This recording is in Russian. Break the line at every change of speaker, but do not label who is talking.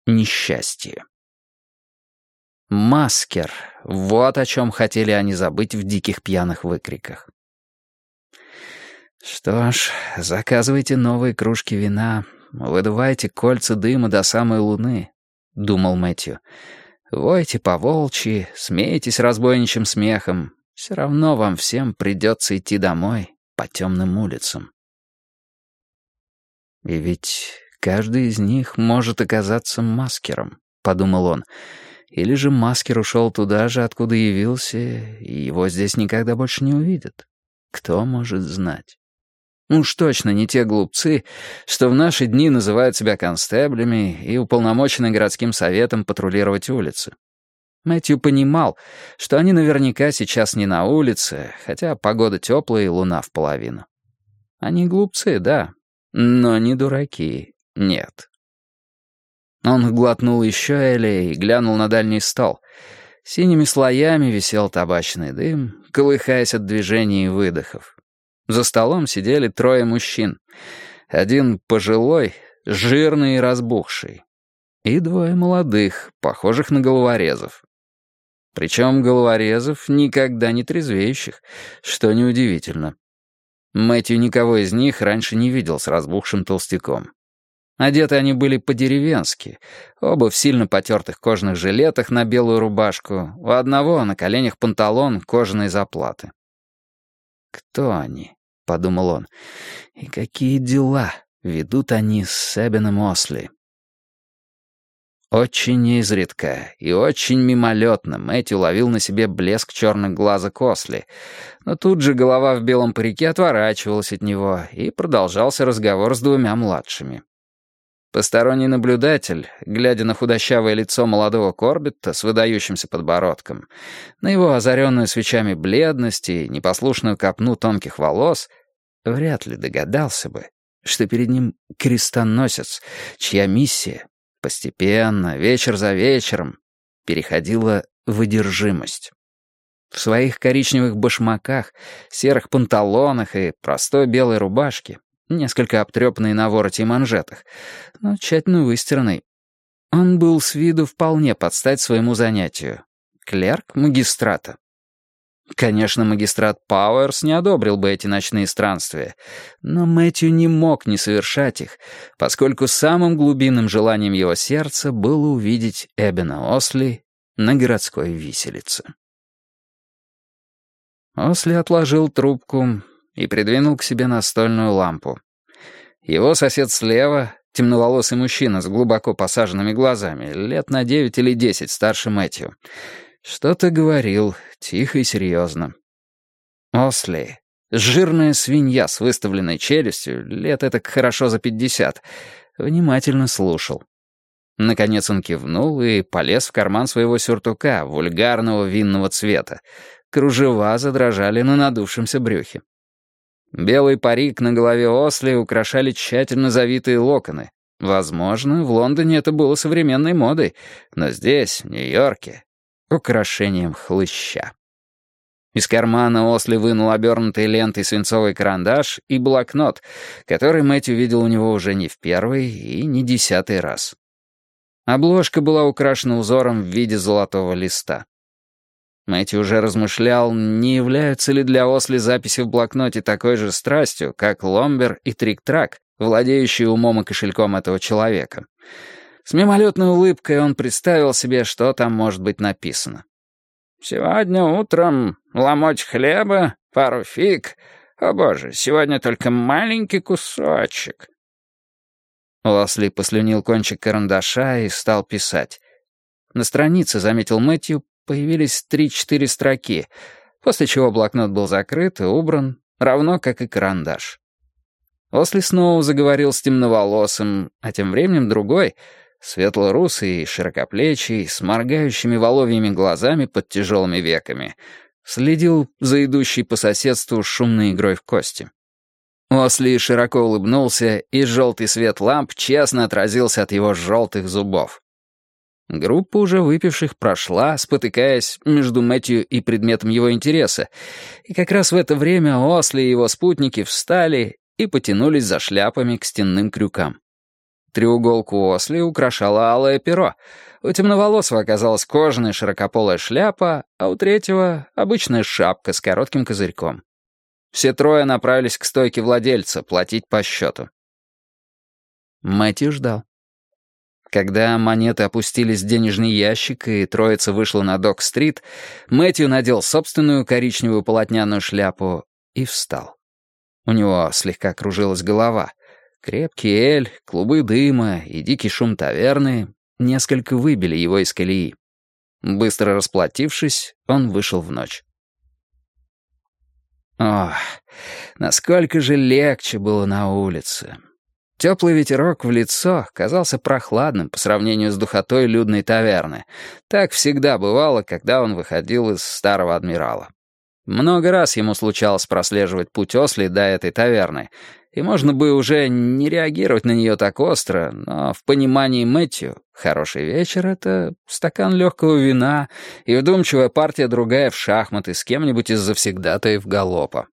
несчастье. Маскер — вот о чем хотели они забыть в диких пьяных выкриках. «Что ж, заказывайте новые кружки вина, выдувайте кольца дыма до самой луны», — думал Мэтью. «Войте по-волчьи, смейтесь разбойничьим смехом. Все равно вам всем придется идти домой по темным улицам». «И ведь каждый из них может оказаться маскером», — подумал он. «Или же маскер ушел туда же, откуда явился, и его здесь никогда больше не увидят. Кто может знать? Уж точно не те глупцы, что в наши дни называют себя констеблями и уполномочены городским советом патрулировать улицы». Мэтью понимал, что они наверняка сейчас не на улице, хотя погода теплая и луна в половину. Они глупцы, да, но не дураки, нет. Он глотнул еще эля и глянул на дальний стол. Синими слоями висел табачный дым, колыхаясь от движений и выдохов. За столом сидели трое мужчин. Один пожилой, жирный и разбухший. И двое молодых, похожих на головорезов. Причем головорезов никогда не трезвеющих, что неудивительно. Мэтью никого из них раньше не видел с разбухшим толстяком. Одеты они были по-деревенски, оба в сильно потертых кожаных жилетах на белую рубашку, у одного на коленях панталон кожаной заплаты. «Кто они?» — подумал он. «И какие дела ведут они с Эбеном Осли?» Очень изредка и очень мимолетно Мэтью ловил на себе блеск черных глазок Осли, но тут же голова в белом парике отворачивалась от него, и продолжался разговор с двумя младшими. Посторонний наблюдатель, глядя на худощавое лицо молодого Корбетта с выдающимся подбородком, на его озаренную свечами бледность и непослушную копну тонких волос, вряд ли догадался бы, что перед ним крестоносец, чья миссия постепенно, вечер за вечером, переходила в одержимость. В своих коричневых башмаках, серых панталонах и простой белой рубашке, несколько обтрепанной на вороте и манжетах, но тщательно выстиранной, он был с виду вполне под стать своему занятию. Клерк магистрата. Конечно, магистрат Пауэрс не одобрил бы эти ночные странствия, но Мэтью не мог не совершать их, поскольку самым глубинным желанием его сердца было увидеть Эбена Осли на городской виселице. Осли отложил трубку и придвинул к себе настольную лампу. Его сосед слева, темноволосый мужчина с глубоко посаженными глазами, лет на 9 или 10 старше Мэтью, что-то говорил, тихо и серьезно. Осли, жирная свинья с выставленной челюстью, лет этак хорошо за 50, внимательно слушал. Наконец он кивнул и полез в карман своего сюртука, вульгарного винного цвета. Кружева задрожали на надувшемся брюхе. Белый парик на голове Осли украшали тщательно завитые локоны. Возможно, в Лондоне это было современной модой, но здесь, в Нью-Йорке, украшением хлыща. Из кармана Осли вынул обернутый лентой свинцовый карандаш и блокнот, который Мэтью видел у него уже не в первый и не 10-й раз. Обложка была украшена узором в виде золотого листа. Мэтью уже размышлял, не являются ли для Осли записи в блокноте такой же страстью, как ломбер и трик-трак, владеющие умом и кошельком этого человека. С мимолетной улыбкой он представил себе, что там может быть написано. «Сегодня утром ломоть хлеба, пару фиг. О боже, сегодня только маленький кусочек». Осли послюнил кончик карандаша и стал писать. На странице, заметил Мэтью, появились 3-4 строки, после чего блокнот был закрыт и убран, равно как и карандаш. Осли снова заговорил с темноволосым, а тем временем другой, светло-русый и широкоплечий, с моргающими воловьими глазами под тяжелыми веками, следил за идущей по соседству шумной игрой в кости. Осли широко улыбнулся, и желтый свет ламп честно отразился от его желтых зубов. Группа уже выпивших прошла, спотыкаясь между Мэтью и предметом его интереса, и как раз в это время Осли и его спутники встали и потянулись за шляпами к стенным крюкам. Треуголку Осли украшало алое перо. У темноволосого оказалась кожаная широкополая шляпа, а у третьего — обычная шапка с коротким козырьком. Все трое направились к стойке владельца платить по счету. Мэтью ждал. Когда монеты опустились в денежный ящик и троица вышла на Док-стрит, Мэтью надел собственную коричневую полотняную шляпу и встал. У него слегка кружилась голова. Крепкий эль, клубы дыма и дикий шум таверны несколько выбили его из колеи. Быстро расплатившись, он вышел в ночь. Ох, насколько же легче было на улице. Теплый ветерок в лицо казался прохладным по сравнению с духотой людной таверны. Так всегда бывало, когда он выходил из Старого Адмирала. Много раз ему случалось прослеживать путь Осли до этой таверны, и можно бы уже не реагировать на нее так остро, но в понимании Мэтью хороший вечер — это стакан легкого вина и вдумчивая партия другая в шахматы с кем-нибудь из завсегдатаев галопа.